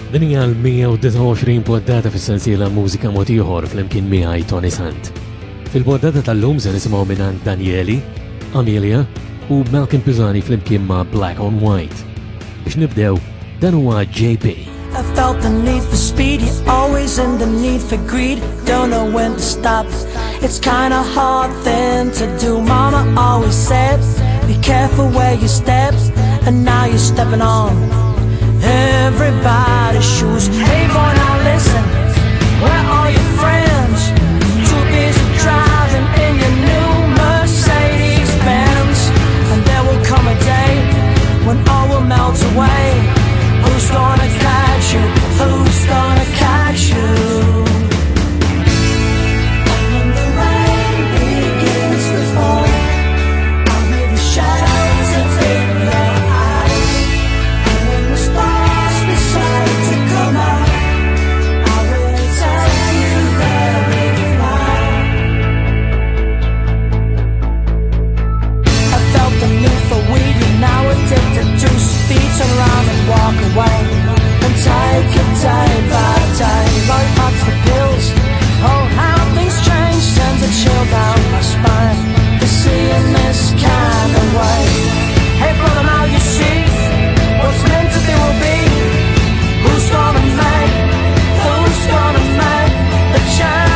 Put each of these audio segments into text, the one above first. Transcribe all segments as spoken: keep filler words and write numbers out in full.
Din hija l-mija u disa' poddata fis-sensiela Mużika Mod Ieħor flimkien miegħi Tony Sant. Fil-poddata tal-lum se nisimgħu minn Danieli, Amelia u Malcolm Pisani flimkien ma' Black on White. Biex nibdew, dan huwa J P. I felt the need for speed, you're always in the need for greed. Don't know when to stop, it's kinda hard thing to do. Mama always said, be careful where you step, and now you're stepping on everybody's shoes. Hey boy, now listen, where are your friends? Too busy driving in your new Mercedes Benz. And there will come a day when all will melt away. Who's gonna catch you? Who's gonna catch you? Walk away and take it day by day. Light up the pills. Oh, how things change sends a chill down my spine to see in this kind of way. Hey brother, now you see what's meant to be will be. Who's gonna make? Who's gonna make the change?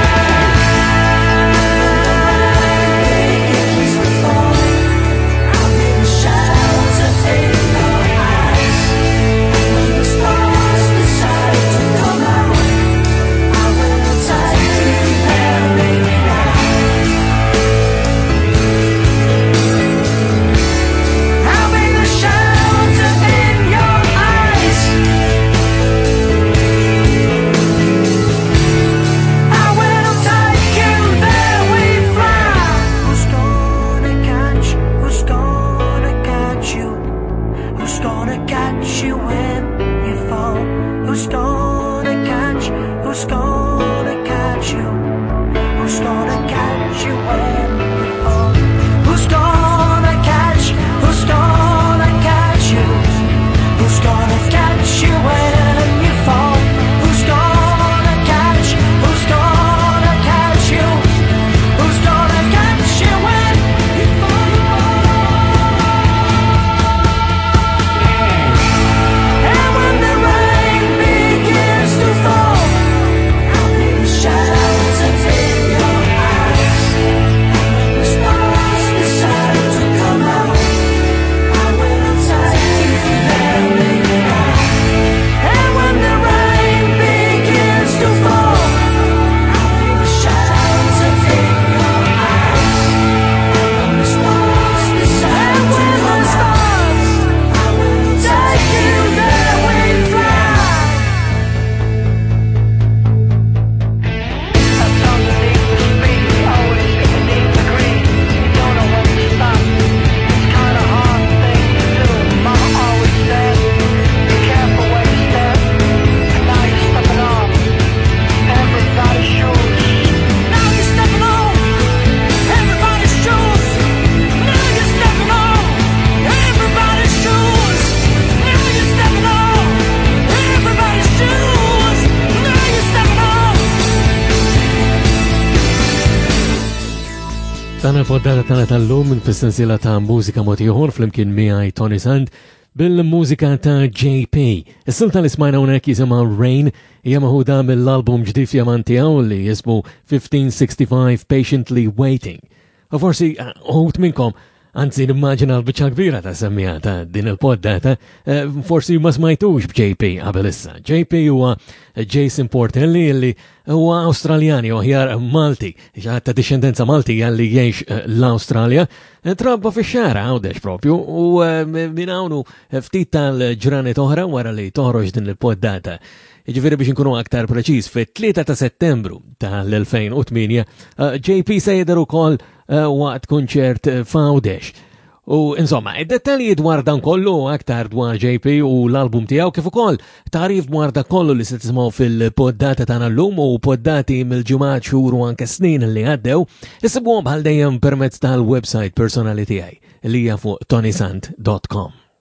Tana l-poddata tana tal-lum minn fis-sensiela ta' Mużika Mod Ieħor flimkien miegħi Tony Sant bil-mużika ta' J P. Is-silta li smajna hawnhekk jisimha Rain hija maħuda mill-album ġdid fjament tiegħu li jismu fifteen sixty-five Patiently Waiting. U forsi uħud minnkom anzi nimmaġina l-biċċa kbira ta' semmija ta' din il-poddata, forsi ma smajtux b'J P qabel issa. J P huwa Jason Portelli li huwa Awstraljani u aħjar Malti, ta' discendenza Malti għalli jgħix l-Awstralja, trabba fix-xara għawdex propju u minn hawn ftit tal-ġranet oħra wara li toħroġ din il-poddata. Ġifieri biex inkunu aktar preċiż, fit-tlieta ta' Settembru tal-elfejn u tminja, J P se jidher ukoll waqt kunċert f'Għawdex. U insomma, id-dettalji dwar dan kollu aktar dwar J P u l-album tiegħu kif ukoll tarif dwar da kollu li se tismgħu fil-poddata tagħna llum u poddati mill-ġimgħat xhur u anke snin li għaddew, issibuhom bħal dejjem permezz tal-website personali tiegħi li hija fuq tonysant dot com.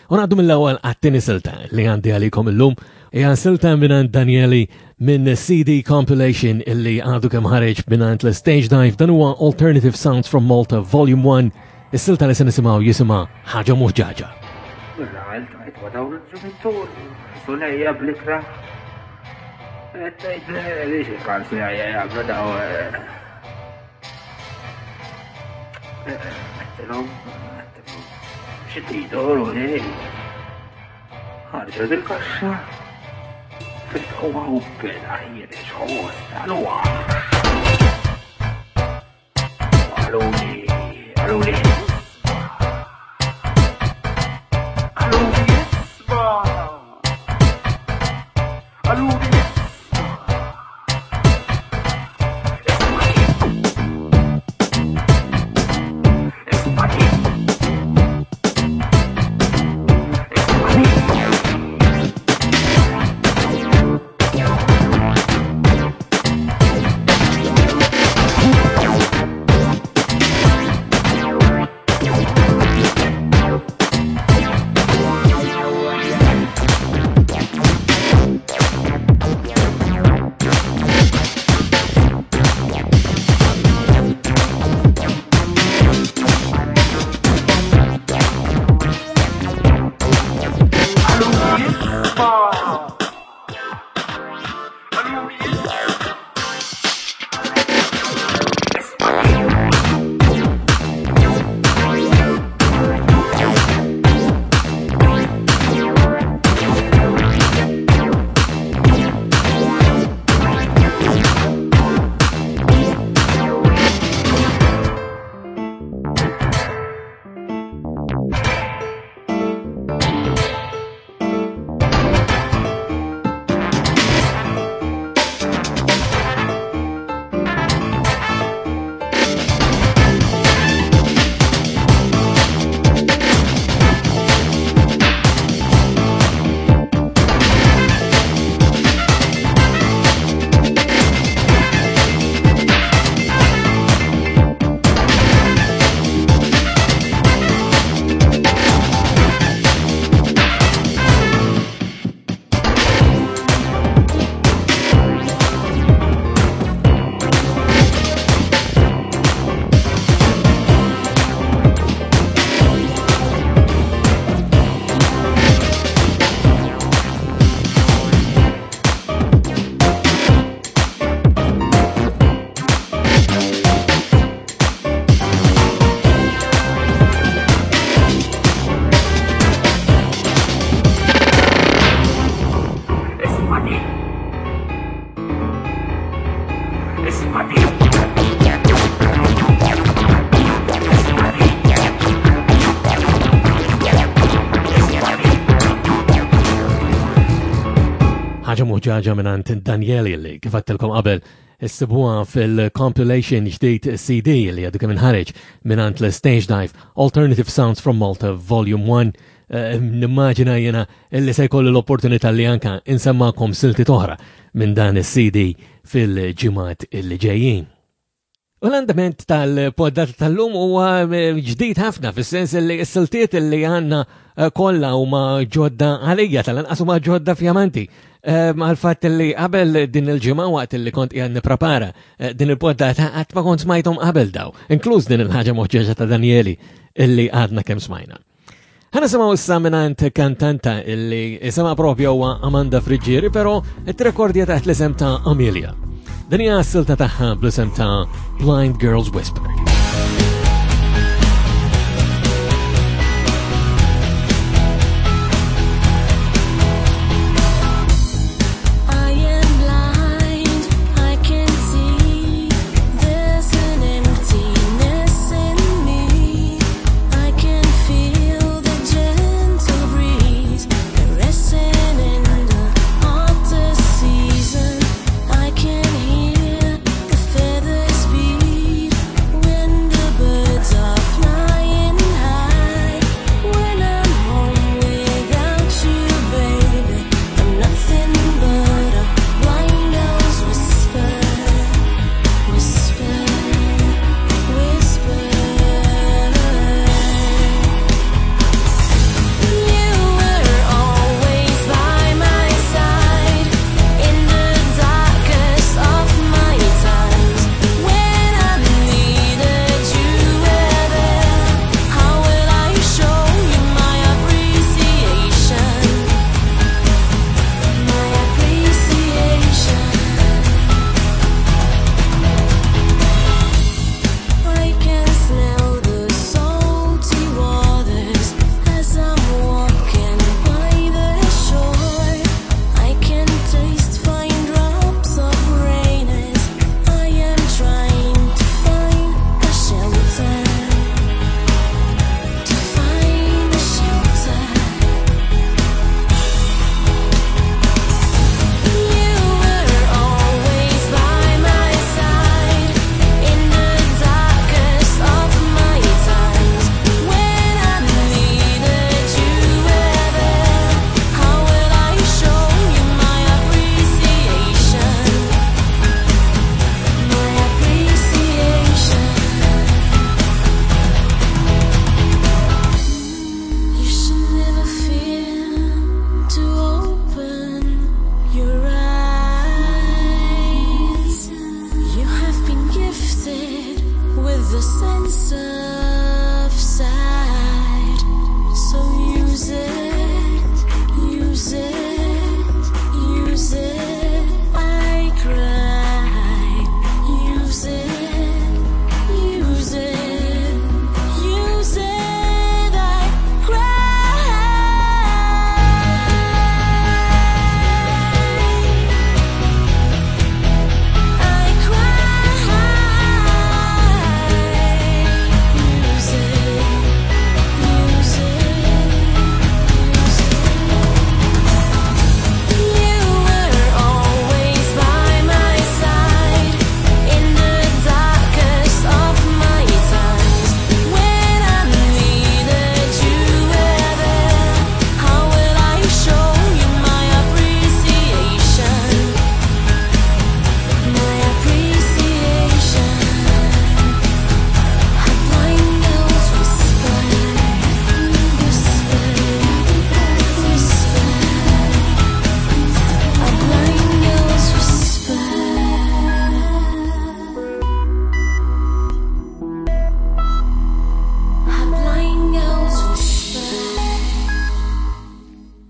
U ngħaddu mill-ewwel għat-tieni silta li għandi għalikom illum hija silta minn Danieli minn C D compilation illi għadu kemm ħareġ mingħand l-Stage Dive dan huwa Alternative Sounds from Malta Volume one. Is-silta li se nisimgħu jisimha ħaġa mhux ġaġa. Sunajja blikra. Lix il-kan sunajja jgħamlu daw. Għattilom, għattilom. Xittidu, runi. ħarġu dil-kaxxa. Fitħu għubbela, jiri xħuż, għalwa. Għaluni, għaluni. ħaġa muħġaġa minnant Danieli li kifattilkom qabel issibuha fil-compilation ġdid C D li għadu kemm inħareġ minnant l-Stage Dive Alternative Sounds from Malta Volume one. Uh, Nimmaġina jena illi se jkollu l-opportunità li anka insemmakom silti toħra minn dan is-C D fil-ġimgħat illi ġejjin. U l-andament tal-poddat tal-lum huwa ġdid ħafna fis-sens li s-siltiet li għandna kollha huma ġodda għalija tal-anqas huma ġodda fjamanti. Għal-fatt li qabel din il-ġimgħa waqt li kont qiegħed nipprepara din il-poddata qatt ma kont smajthom qabel daw, inkluż din il-ħaġa moħġeġa ta' Danieli illi għadna kemm smajna. Ħana semaw issa minant kantanta illi sema propja huwa Amanda Friġġieri, però it-rekordja taħt l-isem ta' Amelia. Dan hija s-silta tagħha bl-isem ta' Blind Girl's Whisper. When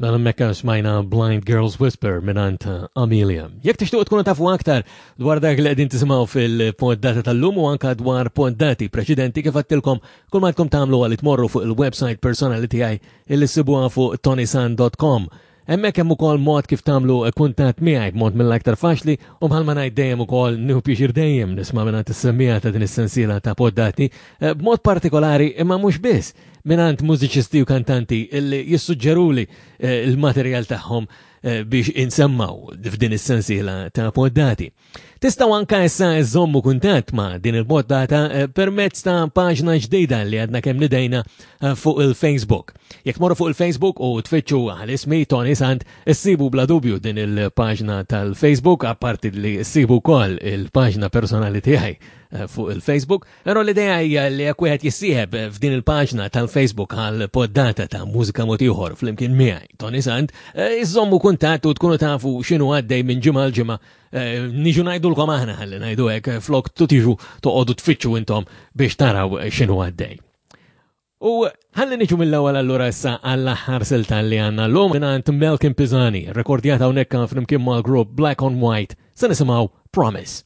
Mela mekka smajna Blind Girls Whisper minant Amelia. Jek tixtuq tkunu tafu aktar dwar dak li qegħdin tisimgħu fil-poddata tal-lum u anka dwar poddati preċedenti kif għattilkom kull ma tkun tagħmlu għal tmorru fuq il-website personali tiegħi illi ssibuha fuq tonisan dot com. Hemmhekk hemm ukoll mod kif tagħmlu kuntatt miegħi b'mod mill-aktar faċli u bħalma ngħid dejjem ukoll nieħu pjaċir dejjem nisma' mingħand is-semmija ta' din is-sensiela ta' poddati b'mod partikolari imma mhux biss mingħand mużiċisti u kantanti illi jissuġġeruli il-materjal tagħhom biex insemmaw f'din is-sensiela ta' poddati. Tistgħu anke issa iżommu kuntatt ma' din il-poddata permezz ta' paġna ġdida li għadna kemm nidejna fuq il-Facebook. Jekk tmorru fuq il-Facebook u tfittxu għal ismi Tony Sant, issibu bla dubju din il-paġna tal-Facebook, apparti li issibu wkoll il-paġna personali tiegħi fuq il-Facebook. Però l-idea hija li jekk wieħed jissieħeb f'din il-paġna tal-Facebook għal poddata ta' mużika mod ieħor flimkien miegħi Tony Sant, iżommu kuntatt u tkunu tafu x'inhu għaddej minn ġimgħa l ġimgħa. Niġu ngħidulkom aħna ħalli ngħidu hekk flok tutiġu toqgħodu tfittxu intom biex taraw x'inhu għaddej. U ħalli niġu mill-ewwel allura issa għall-aħħar silta li għandna llum mingħand Malcolm Pisani, rekordjata hawnhekk flimkien mal-grupp Black on White, se nisimgħu Promise.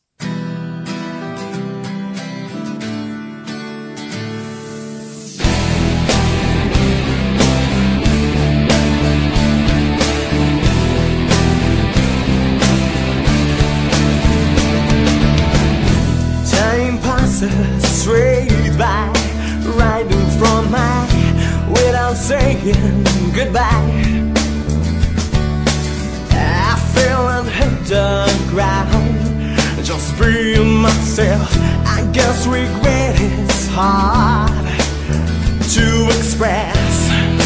Straight by, right in front my, without saying goodbye. I feel and hit the ground, just being myself. I guess regret is hard to express.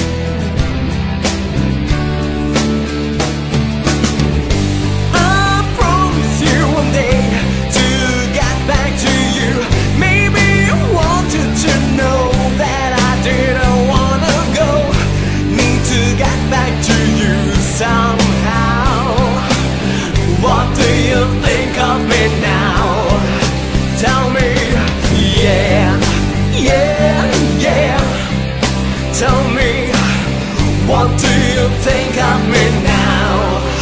I promise you one day to get back to you. Maybe you wanted to know that I didn't wanna go. Need to get back to you somehow. What do you think of me now? Tell me, yeah, yeah, yeah. Tell me, what do you think of me now?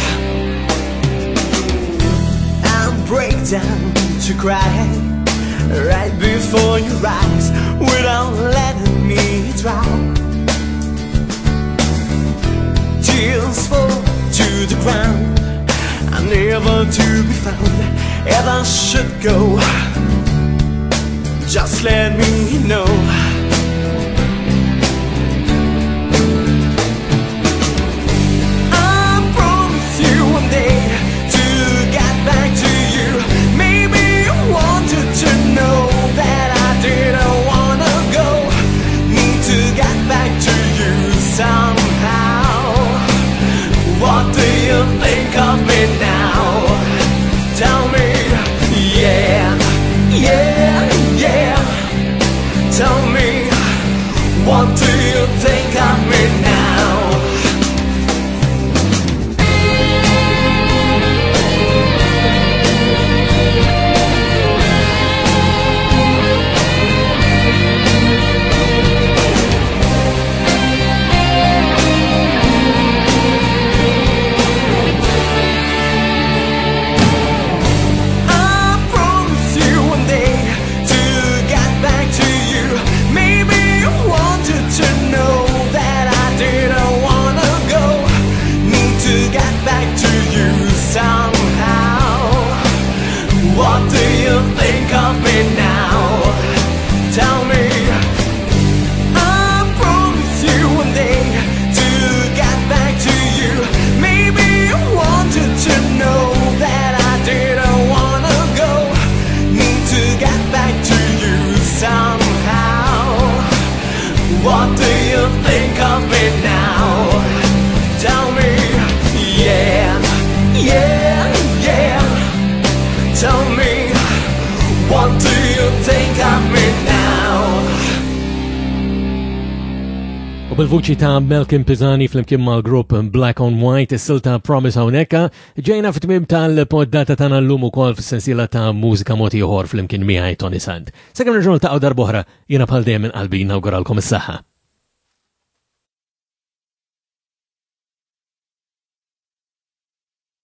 I'll break down to cry right before your eyes, without letting me drown. Tears fall to the ground, I'm never to be found. If I should go, just let me know. I promise you one day to get back to you. Maybe you wanted to know that I didn't wanna go. Need to get back to you somehow. What do you think of me now? Tell me, yeah, yeah, yeah. Tell me, what do you think of me now? What do you think of me now? Tell me. I promise you one day to get back to you. Maybe you wanted to know that I didn't wanna go. Need to get back to you somehow. What do you think of me now? Tell me, yeah, yeah, yeah. Tell me, what do you think of me now? U bil-vuċi ta' Malcolm Pisani flimkien mal-grupp Black on White, is-silta Promise hawnhekk, ġejna fit-tmiem tal-poddata tagħna llum ukoll fis-sensiela ta' mużika mod ieħor flimkien miegħi Tony Sant. Sakemm nerġgħu niltaqgħu darb'oħra, jiena bħal dejjem minn qalbi nawguralkom is-saħħa.